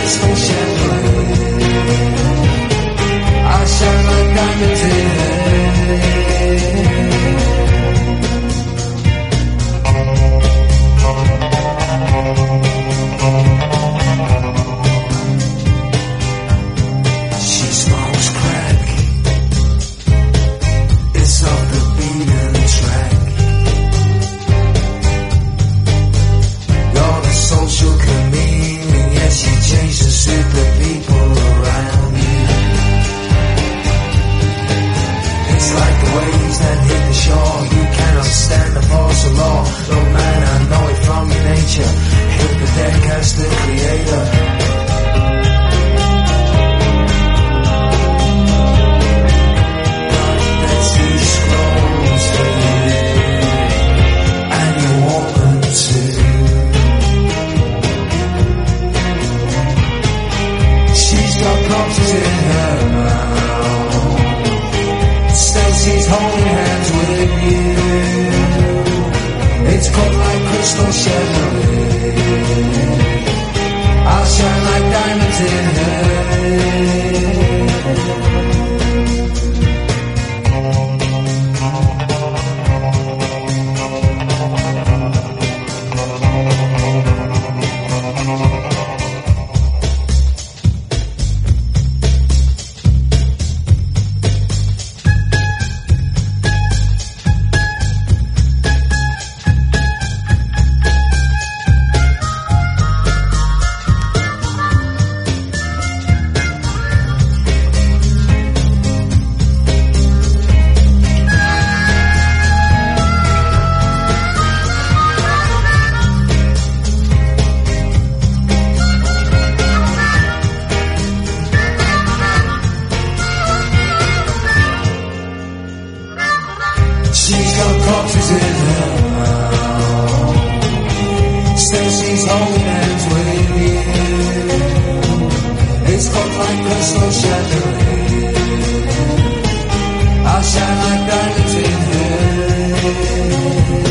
crystal chandelier. I shine like diamonds in her hair. She smokes crack. It's off the beaten track. You're the social chameleon. Yes, she changes with the people around you. It's like the waves that hit the shore. You cannot stand the force of law. No man, I know it from your nature. Hit the deck as the creator. Stacy's holding hands with you. It's cold like crystal chandelier. I'll shine like diamonds in her. I'll shine like diamonds in her.